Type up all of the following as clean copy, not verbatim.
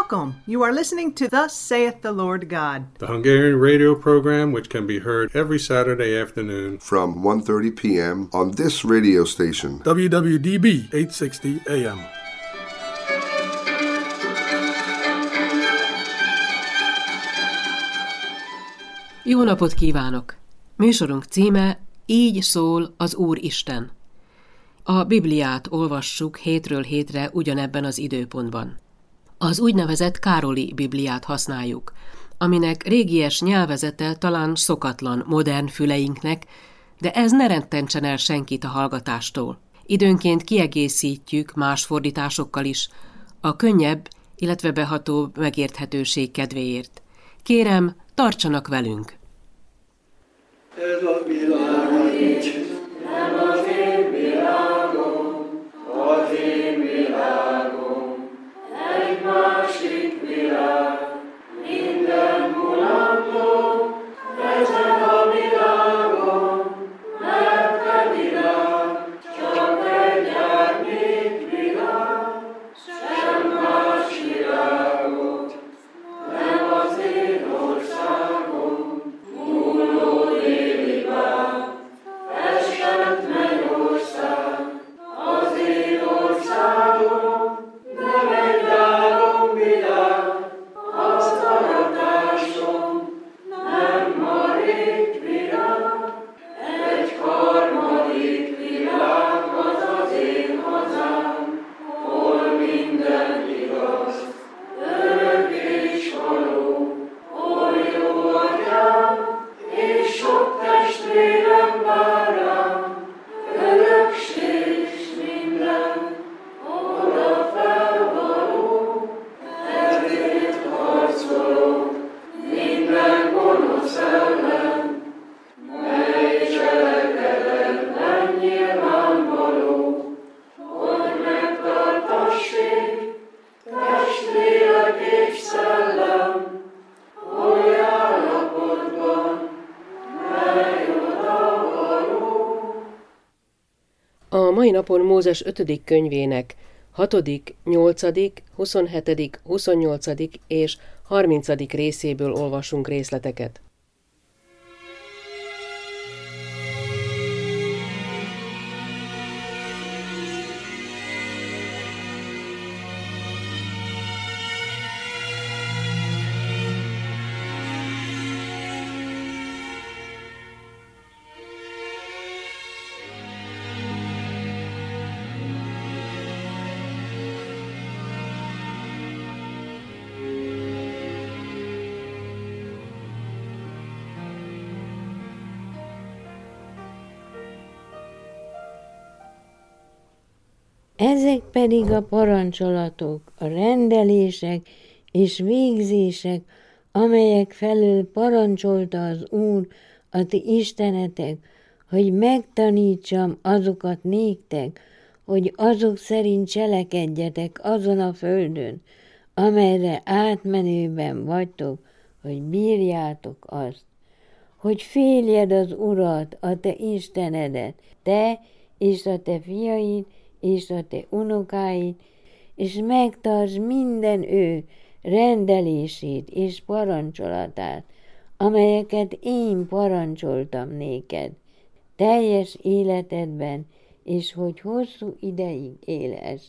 Welcome. You are listening to Thus Saith the Lord God, the Hungarian radio program which can be heard every Saturday afternoon from 1:30 p.m. on this radio station, WWDB 860 AM. Jó napot kívánok! Műsorunk címe Így szól az Úr Isten. A Bibliát olvassuk hétről hétre ugyanebben az időpontban. Az úgynevezett Károli Bibliát használjuk, aminek régies nyelvezete talán szokatlan modern füleinknek, de ez ne rettentsen el senkit a hallgatástól. Időnként kiegészítjük más fordításokkal is, a könnyebb, illetve behatóbb megérthetőség kedvéért. Kérem, tartsanak velünk! Ez a világ nincs, nem az én világom, az én világom, egy másik világ, minden mulandó, ezen a világon, mert a világ csak egy árnyék világ, sem más világot, nem az én országom, múló éli bár, esett mennyország, az én országom, nem egy álom világ, az aratásom, nem marék világ, egy harmadik világ, az az én hazám, hol minden igaz, örök és való, hol jó atyám, és sok testvérem vár rám, örökség s minden, oda felvaló, ezért harcolok, minden gonosz ellen, mely cselekedetlen nyilvánvaló, hogy megtartassék, test, lélek és szellem, oly állapotban, mely oda való. A mai napon Mózes 5. könyvének 6., 8., 27., 28. és 30. részéből olvasunk részleteket. Ezek pedig a parancsolatok, a rendelések és végzések, amelyek felől parancsolta az Úr, a ti istenetek, hogy megtanítsam azokat néktek, hogy azok szerint cselekedjetek azon a földön, amelyre átmenőben vagytok, hogy bírjátok azt, hogy féljed az Urat, a te Istenedet, te és a te fiaid, és a te unokáid, és megtartsd minden ő rendelését és parancsolatát, amelyeket én parancsoltam néked, teljes életedben, és hogy hosszú ideig élhess.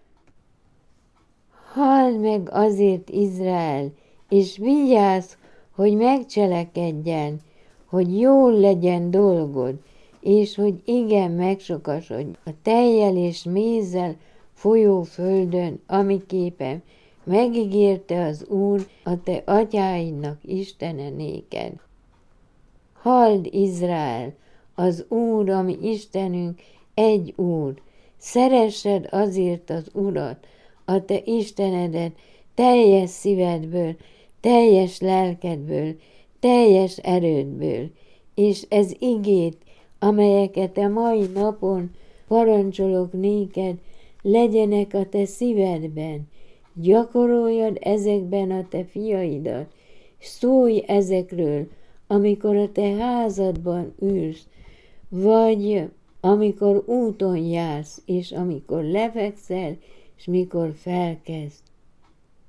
Halld meg azért Izrael, és vigyázz, hogy megcselekedjen, hogy jól legyen dolgod, és hogy igen megsokasodj a tejjel és mézzel folyó földön, amiképpen megígérte az Úr, a te atyáidnak Istene néked. Halld Izrael, az Úr, ami Istenünk, egy Úr, szeressed azért az Urat, a te Istenedet teljes szívedből, teljes lelkedből, teljes erődből, és ez igét, amelyeket a mai napon parancsolok néked, legyenek a te szívedben, gyakoroljad ezekben a te fiaidat, szólj ezekről, amikor a te házadban ülsz, vagy amikor úton jársz, és amikor lefekszel, és mikor felkezd.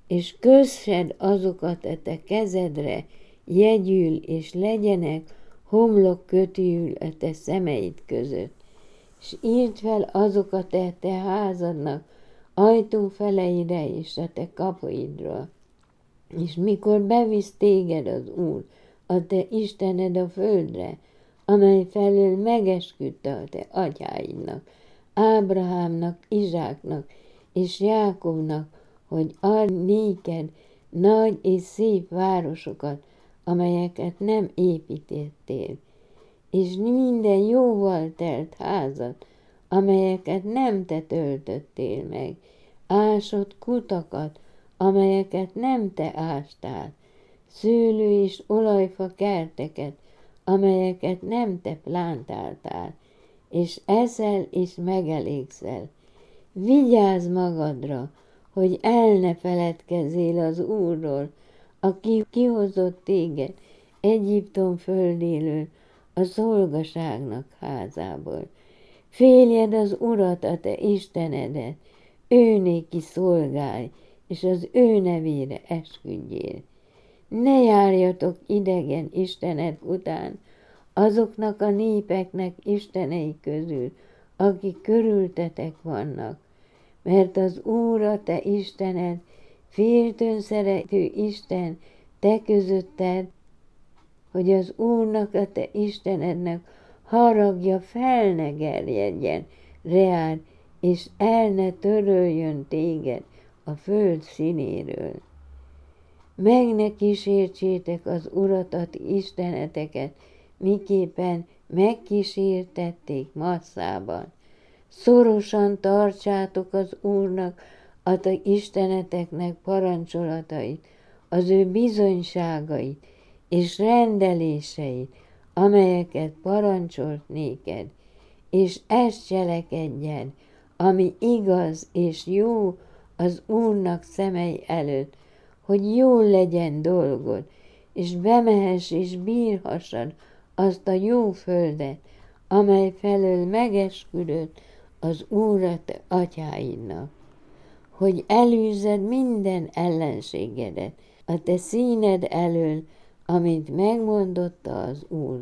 és kössed azokat a te kezedre jegyül, és legyenek homlokkötőül a te szemeid között, és írd fel azokat a te házadnak ajtófeleire és a te kapuidra. És mikor bevisz téged az Úr, a te Istened a földre, amely felől megesküdte a te atyáidnak, Ábrahámnak, Izsáknak és Jákobnak, hogy ad néked nagy és szép városokat, amelyeket nem építettél, és minden jóval telt házat, amelyeket nem te töltöttél meg, ásott kutakat, amelyeket nem te ástál, szőlő és olajfa kerteket, amelyeket nem te plántáltál, és eszel és megelégszel. Vigyázz magadra, hogy el ne feledkezzél az Úrról, aki kihozott téged Egyiptom földéről, a szolgaságnak házából. Féljed az Urat, a te Istenedet, ő néki szolgálj, és az ő nevére esküdjél. Ne járjatok idegen istenek után, azoknak a népeknek istenei közül, akik körültetek vannak, mert az Úr a te Istened, féltőn szerető Isten te közötted, hogy az Úrnak a te Istenednek haragja fel ne gerjedjen reád, és el ne töröljön téged a föld színéről. Meg ne kísértsétek az Urat, a ti isteneteket, miképpen megkísértették Masszában. Szorosan tartsátok az Úrnak, a ti isteneteknek parancsolatait, az ő bizonyságait és rendeléseit, amelyeket parancsolt néked, és ezt cselekedjen, ami igaz és jó az Úrnak szemei előtt, hogy jól legyen dolgod, és bemehess és bírhassad azt a jó földet, amely felől megesküdött az Úr a te atyáidnak, hogy elűzzed minden ellenségedet a te színed elől, amint megmondotta az Úr.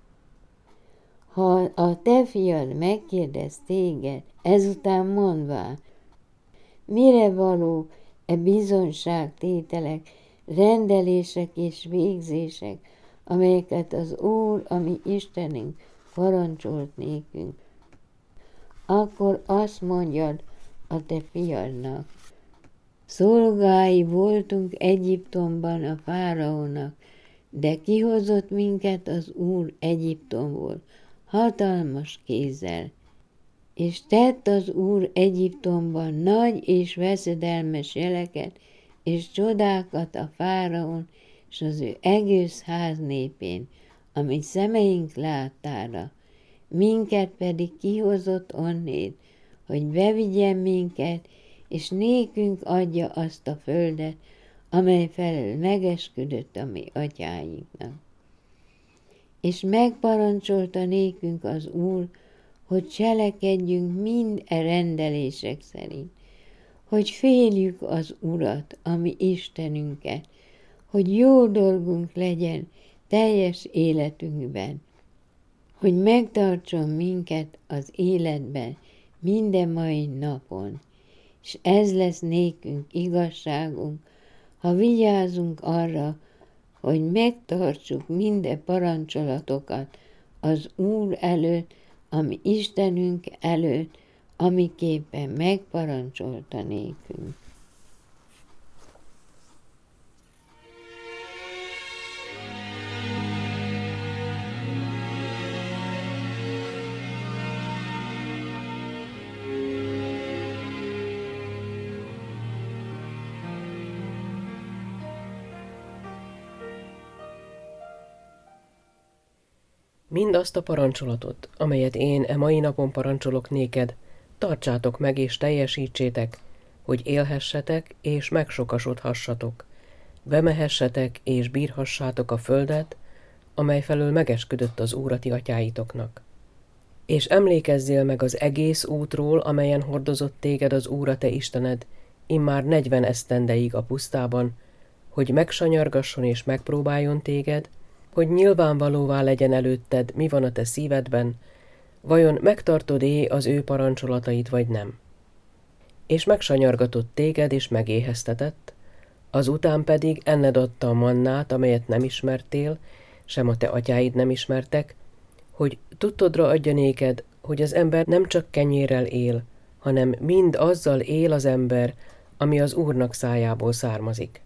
Ha a te fiad megkérdez téged, ezután mondvá, mire való e bizonyságtételek, rendelések és végzések, amelyeket az Úr, a mi Istenünk parancsolt nékünk, akkor azt mondjad a te fiadnak, szolgái voltunk Egyiptomban a fáraónak, de kihozott minket az Úr Egyiptomból, hatalmas kézzel, és tett az Úr Egyiptomban nagy és veszedelmes jeleket és csodákat a fáraón és az ő egész ház népén, amit szemeink láttára, minket pedig kihozott onnét, hogy bevigyen minket, és nékünk adja azt a földet, amely felől megesküdött a mi atyáinknak. És megparancsolta nékünk az Úr, hogy cselekedjünk mind e rendelések szerint, hogy féljük az Urat, a mi Istenünket, hogy jó dolgunk legyen teljes életünkben, hogy megtartson minket az életben minden mai napon, és ez lesz nékünk igazságunk, ha vigyázunk arra, hogy megtartsuk minden parancsolatokat az Úr előtt, ami Istenünk előtt, amiképpen megparancsolta nékünk. Mindazt a parancsolatot, amelyet én e mai napon parancsolok néked, tartsátok meg és teljesítsétek, hogy élhessetek és megsokasodhassatok, bemehessetek és bírhassátok a földet, amely felől megesküdött az Úr a ti atyáitoknak. És emlékezzél meg az egész útról, amelyen hordozott téged az Úr a te Istened, immár 40 esztendeig a pusztában, hogy megsanyargasson és megpróbáljon téged, hogy nyilvánvalóvá legyen előtted, mi van a te szívedben, vajon megtartod-é az ő parancsolatait, vagy nem. És megsanyargatott téged, és megéheztetett, azután pedig enned adta a mannát, amelyet nem ismertél, sem a te atyáid nem ismertek, hogy tudtodra adja néked, hogy az ember nem csak kenyérrel él, hanem mind azzal él az ember, ami az Úrnak szájából származik.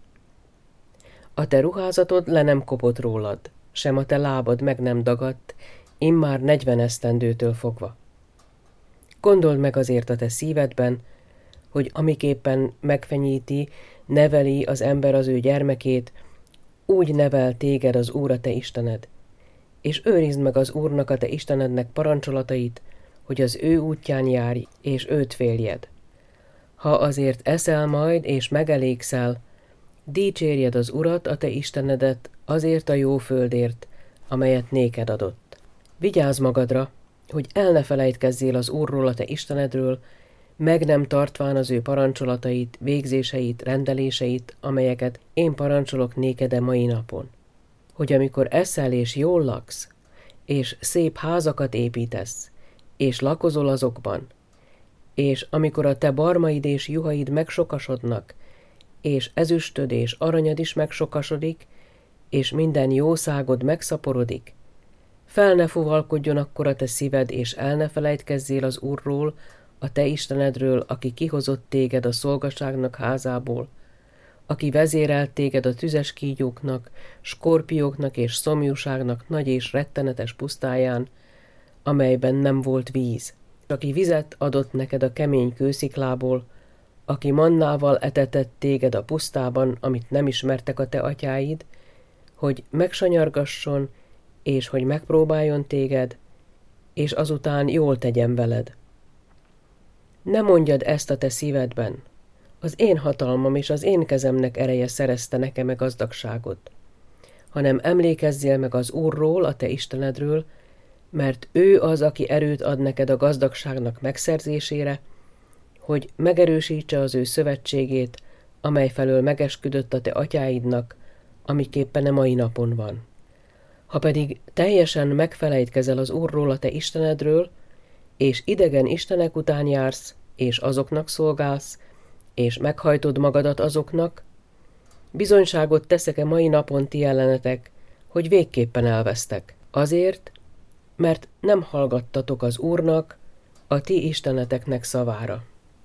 A te ruházatod le nem kopott rólad, sem a te lábad meg nem dagadt, immár 40 esztendőtől fogva. Gondold meg azért a te szívedben, hogy amiképpen megfenyíti, neveli az ember az ő gyermekét, úgy nevel téged az Úr a te Istened, és őrizd meg az Úrnak a te Istenednek parancsolatait, hogy az ő útján járj, és őt féljed. Ha azért eszel majd, és megelégszel, dicsérjed az Urat, a te Istenedet, azért a jó földért, amelyet néked adott. Vigyázz magadra, hogy el ne felejtkezzél az Úrról, a te Istenedről, meg nem tartván az ő parancsolatait, végzéseit, rendeléseit, amelyeket én parancsolok néked a mai napon. Hogy amikor eszel és jól laksz, és szép házakat építesz, és lakozol azokban, és amikor a te barmaid és juhaid megsokasodnak, és ezüstöd és aranyad is megsokasodik, és minden jószágod megszaporodik, fel ne fuvalkodjon akkor a te szíved, és el ne felejtkezzél az Úrról, a te Istenedről, aki kihozott téged a szolgaságnak házából, aki vezérelt téged a tüzes kígyóknak, skorpióknak és szomjúságnak nagy és rettenetes pusztáján, amelyben nem volt víz, aki vizet adott neked a kemény kősziklából, aki mannával etetett téged a pusztában, amit nem ismertek a te atyáid, hogy megsanyargasson, és hogy megpróbáljon téged, és azután jól tegyen veled. Ne mondjad ezt a te szívedben, az én hatalmam és az én kezemnek ereje szerezte nekem a gazdagságot, hanem emlékezzél meg az Úrról, a te Istenedről, mert ő az, aki erőt ad neked a gazdagságnak megszerzésére, hogy megerősítse az ő szövetségét, amely felől megesküdött a te atyáidnak, amiképpen a mai napon van. Ha pedig teljesen megfelejtkezel az Úrról, a te Istenedről, és idegen istenek után jársz, és azoknak szolgálsz, és meghajtod magadat azoknak, bizonyságot teszek mai napon ti ellenetek, hogy végképpen elvesztek. Azért, mert nem hallgattatok az Úrnak, a ti isteneteknek szavára.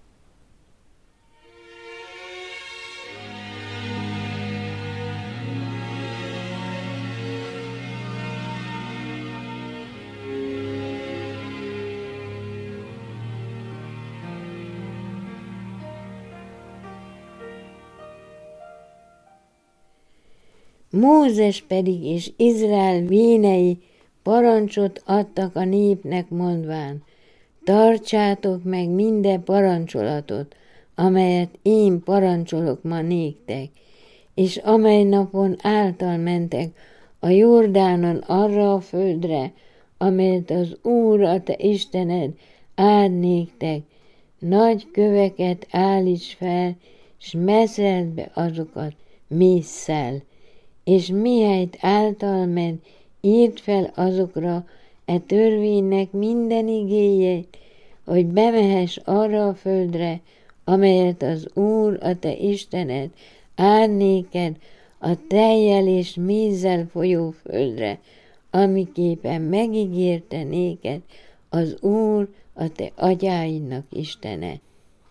Mózes pedig és Izrael vénei parancsot adtak a népnek mondván, tartsátok meg minden parancsolatot, amelyet én parancsolok ma néktek, és amely napon által mentek a Jordánon arra a földre, amelyet az Úr, a te Istened áld néktek, nagy köveket állíts fel, s meszeld be azokat mésszel, és mihelyt által ment, írd fel azokra törvénynek minden igéjét, hogy bemehess arra a földre, amelyet az Úr, a te Istened áld néked, a tejjel és mézzel folyó földre, amiképpen megígérte néked az Úr, a te atyáidnak Istene.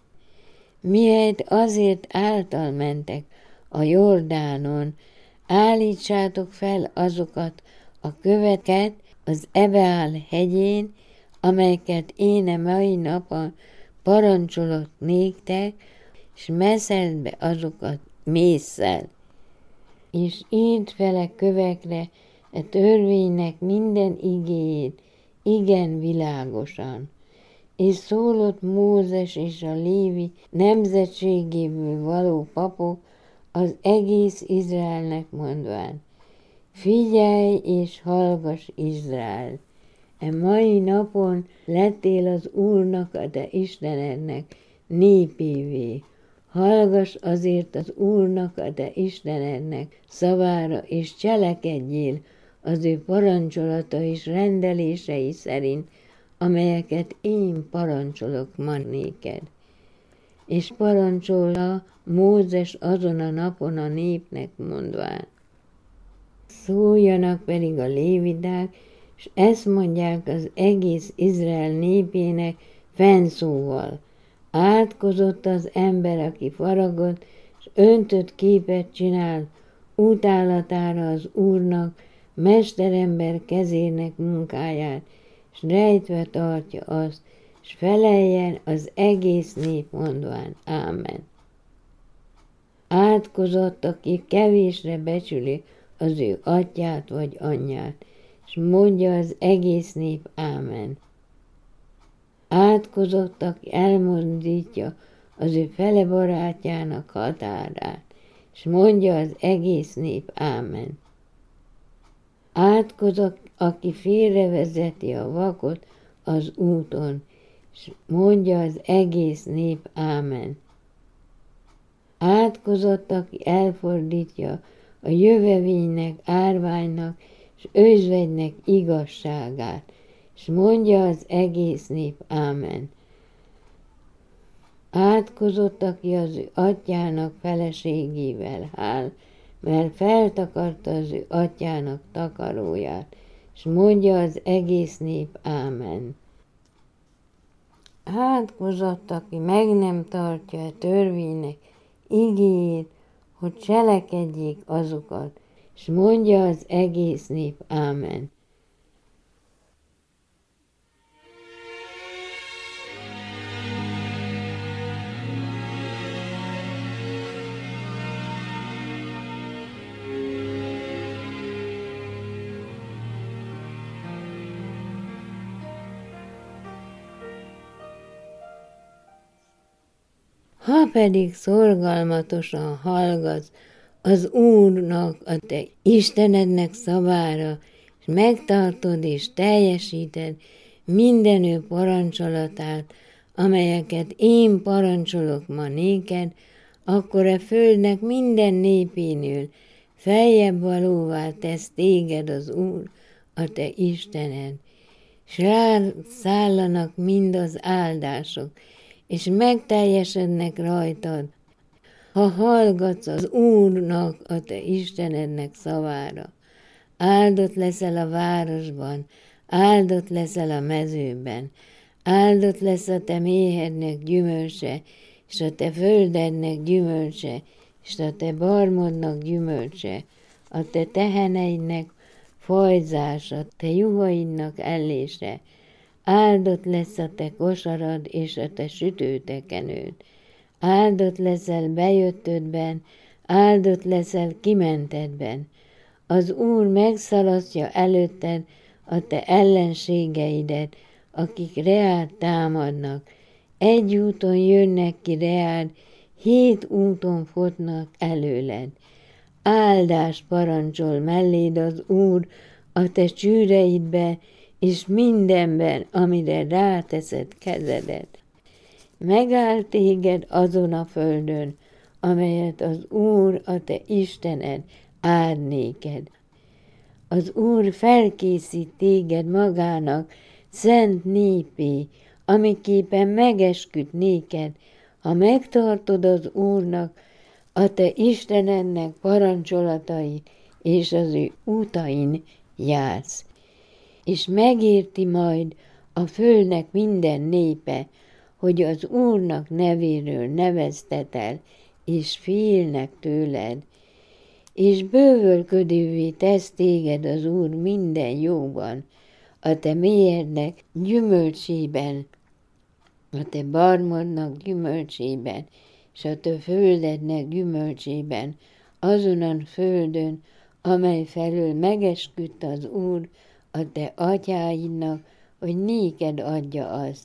Mihelyt azért által mentek a Jordánon, állítsátok fel azokat a köveket az Ebeál hegyén, amelyeket én a mai napon parancsolok néktek, és meszeld be azokat mésszel. És írd fel a kövekre törvénynek minden igéjét, igen világosan. És szólott Mózes és a Lévi nemzetségéből való papok az egész Izraelnek mondván, figyelj és hallgass Izrael! E mai napon lettél az Úrnak, a te Istenednek népévé. Hallgass azért az Úrnak, a te Istenednek szavára, és cselekedjél az ő parancsolata és rendelései szerint, amelyeket én parancsolok ma néked. És parancsolta Mózes azon a napon a népnek mondván. Szóljanak pedig a léviták, és ezt mondják az egész Izrael népének fennszóval. Átkozott az ember, aki faragott, és öntött képet csinál, utálatára az Úrnak, mesterember kezének munkáját, és rejtve tartja azt, és feleljen az egész nép mondván. Ámen. Átkozott, aki kevésre becsüli az ő atyát vagy anyját, és mondja az egész nép. Ámen. Átkozott, aki elmozdítja az ő fele barátjának határát, és mondja az egész nép. Ámen. Átkozott, aki félrevezeti a vakot az úton, és mondja az egész nép. Ámen. Átkozott, aki elfordítja a jövevénynek, árványnak és özvegynek igazságát, és mondja az egész nép. Ámen. Átkozott, aki az ő atyának feleségével áll, mert feltakarta az ő atyának takaróját, és mondja az egész nép. Ámen. Átkozott, aki meg nem tartja a törvénynek igéjét, hogy cselekedjék azokat, és mondja az egész nép. Ámen. Ha pedig szorgalmatosan hallgatsz az Úrnak, a te Istenednek szavára, és megtartod és teljesíted minden ő parancsolatát, amelyeket én parancsolok ma néked, akkor a földnek minden népénél feljebb valóvá tesz téged az Úr, a te Istened, s rád szállanak mind az áldások, és megteljesednek rajtad, ha hallgatsz az Úrnak, a te Istenednek szavára. Áldott leszel a városban, áldott leszel a mezőben, áldott lesz a te méhednek gyümölcse, és a te földednek gyümölcse, és a te barmodnak gyümölcse, a te teheneidnek fajzása, te juhaidnak ellése. Áldott lesz a te kosarad és a te sütőtekenőd. Áldott leszel bejöttödben, áldott leszel kimentedben. Az Úr megszalasztja előtted a te ellenségeidet, akik reád támadnak. Egy úton jönnek ki reád, 7 úton futnak előled. Áldást parancsol melléd az Úr a te csűreidbe, és mindenben, amire ráteszed kezedet. Megáll téged azon a földön, amelyet az Úr, a te Istened áld néked. Az Úr felkészít téged magának szent népé, amiképpen megesküdt néked, ha megtartod az Úrnak, a te Istenednek parancsolatait, és az ő útain jársz. És megérti majd a földnek minden népe, hogy az Úrnak nevéről neveztetel, és félnek tőled, és bővölködővé tesz téged az Úr minden jóban, a te méhednek gyümölcsében, a te barmodnak gyümölcsében, és a te földednek gyümölcsében, azon a földön, amely felől megesküdt az Úr a te atyáidnak, hogy néked adja azt.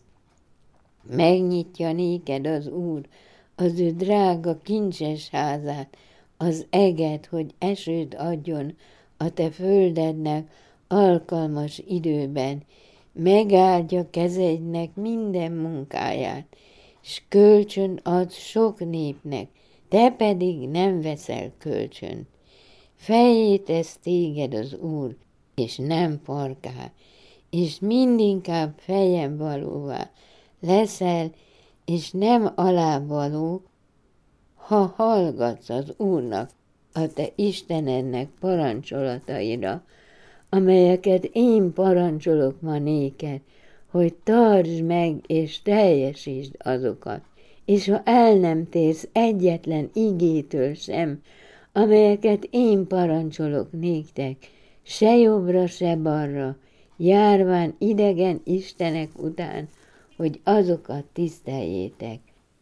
Megnyitja néked az Úr az ő drága kincses házát, az eget, hogy esőt adjon a te földednek alkalmas időben, megáldja kezeidnek minden munkáját, s kölcsön adsz sok népnek, te pedig nem veszel kölcsönt. Fejét tesz téged az Úr, és nem farká, és mindinkább fejen valóvá leszel, és nem alávaló, ha hallgatsz az Úrnak, a te Istenednek parancsolataira, amelyeket én parancsolok ma néked, hogy tartsd meg és teljesítsd azokat. És ha el nem térsz egyetlen igétől sem, amelyeket én parancsolok néktek, se jobbra, se balra, járván idegen istenek után, hogy azokat tiszteljétek.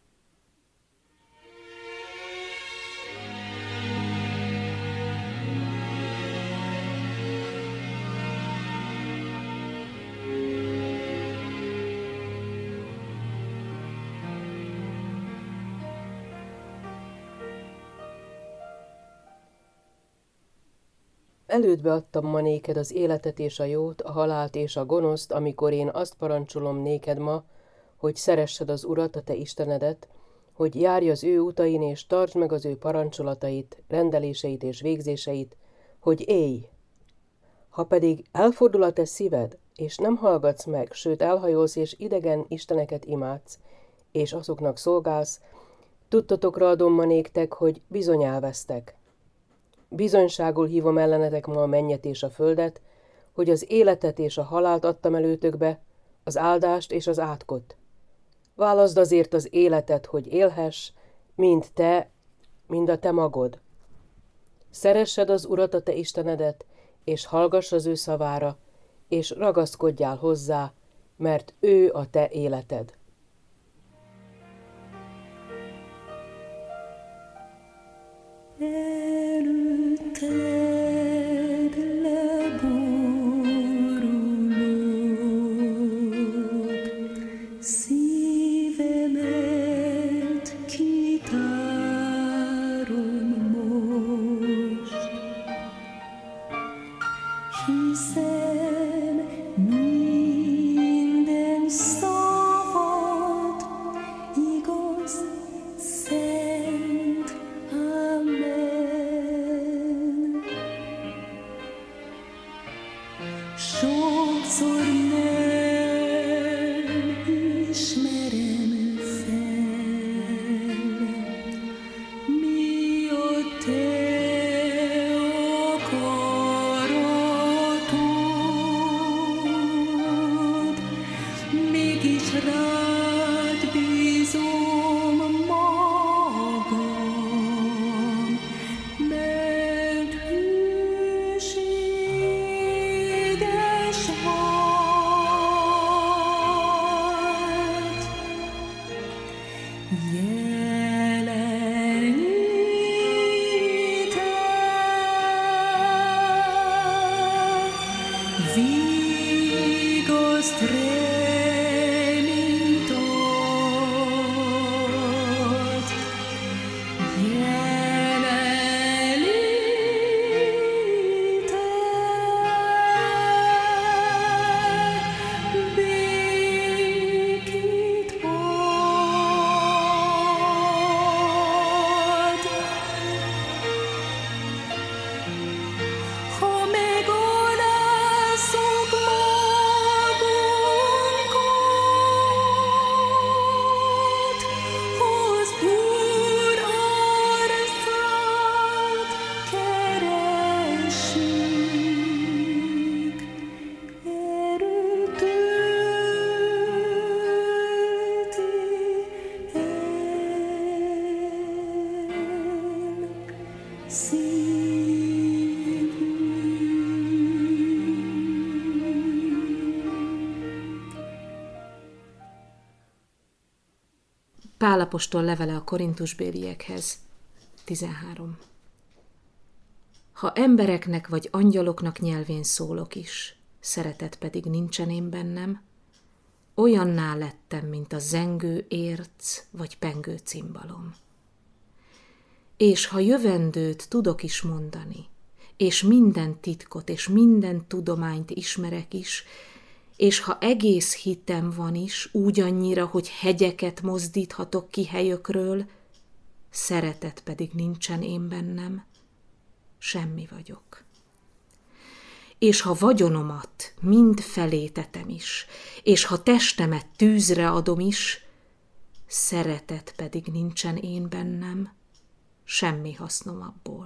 Elődbe adtam ma néked az életet és a jót, a halált és a gonoszt, amikor én azt parancsolom néked ma, hogy szeressed az Urat, a te Istenedet, hogy járj az ő utain és tartsd meg az ő parancsolatait, rendeléseit és végzéseit, hogy élj. Ha pedig elfordul a te szíved, és nem hallgatsz meg, sőt elhajolsz és idegen isteneket imádsz, és azoknak szolgálsz, tudtatokra adom ma néktek, hogy bizony elvesztek. Bizonyságul hívom ellenetek ma a mennyet és a földet, hogy az életet és a halált adtam előtökbe, az áldást és az átkot. Válaszd azért az életet, hogy élhess, mind te, mind a te magod. Szeressed az Urat, a te Istenedet, és hallgass az ő szavára, és ragaszkodjál hozzá, mert ő a te életed. Előtted leborulok, szívemet kitárom most, hiszen minden szavad igaz, szent, amen. Sokszor nem ismerem fel, mi a te akaratod, mégis rád bízom magam, mert hűséges vagy. Jeleníted vigaszt reményt ad. Jeleníted békét ad. Ha megalázzuk magunkat, az Úr arcát keressük, erőt tölti el szívünk. Pál apostol levele a korintusbéliekhez, 13. Ha embereknek vagy angyaloknak nyelvén szólok is, szeretet pedig nincsen én bennem, olyanná lettem, mint a zengő érc vagy pengő cimbalom. És ha jövendőt tudok is mondani, és minden titkot és minden tudományt ismerek is, és ha egész hitem van is, úgy annyira, hogy hegyeket mozdíthatok ki helyökről, szeretet pedig nincsen én bennem, semmi vagyok. És ha vagyonomat mind felétetem is, és ha testemet tűzre adom is, szeretet pedig nincsen én bennem, semmi hasznom abból.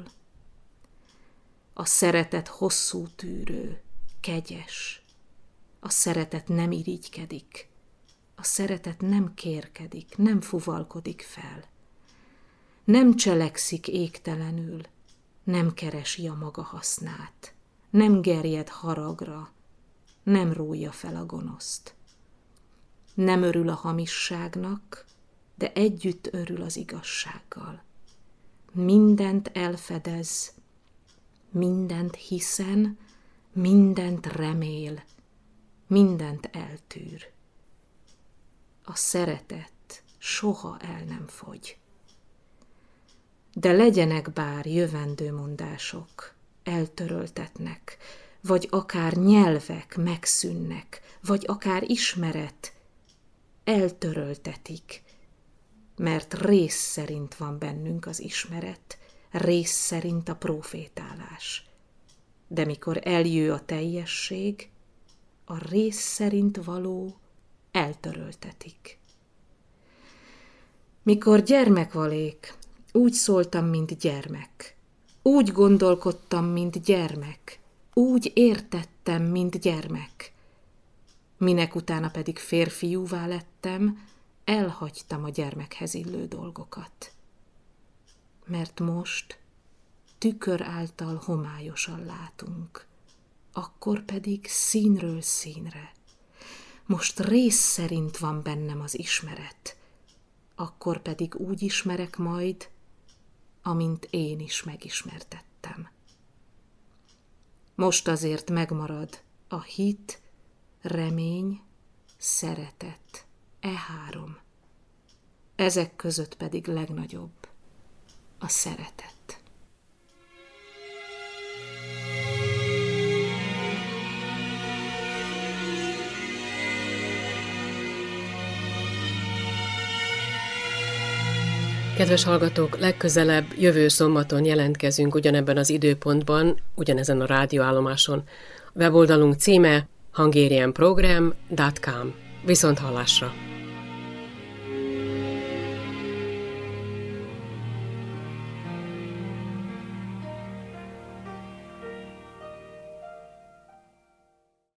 A szeretet hosszú tűrő, kegyes. A szeretet nem irigykedik. A szeretet nem kérkedik, nem fuvalkodik fel. Nem cselekszik égtelenül, nem keresi a maga hasznát, nem gerjed haragra, nem rója fel a gonoszt. Nem örül a hamisságnak, de együtt örül az igazsággal. Mindent elfedez, mindent hiszen, mindent remél, mindent eltűr. A szeretet soha el nem fogy. De legyenek bár jövendő mondások, eltöröltetnek, vagy akár nyelvek megszűnnek, vagy akár ismeret, eltöröltetik, mert rész szerint van bennünk az ismeret, rész szerint a prófétálás. De mikor eljő a teljesség, a rész szerint való eltöröltetik. Mikor gyermek valék, úgy szóltam, mint gyermek, úgy gondolkodtam, mint gyermek, úgy értettem, mint gyermek. Minek utána pedig férfiúvá lettem, elhagytam a gyermekhez illő dolgokat. Mert most tükör által homályosan látunk, akkor pedig színről színre. Most rész szerint van bennem az ismeret, akkor pedig úgy ismerek majd, amint én is megismertettem. Most azért megmarad a hit, remény, szeretet, három. Ezek között pedig legnagyobb a szeretet. Kedves hallgatók, legközelebb jövő szombaton jelentkezünk ugyanebben az időpontban, ugyanezen a rádióállomáson. A weboldalunk címe hungarianprogram.com. Viszont hallásra!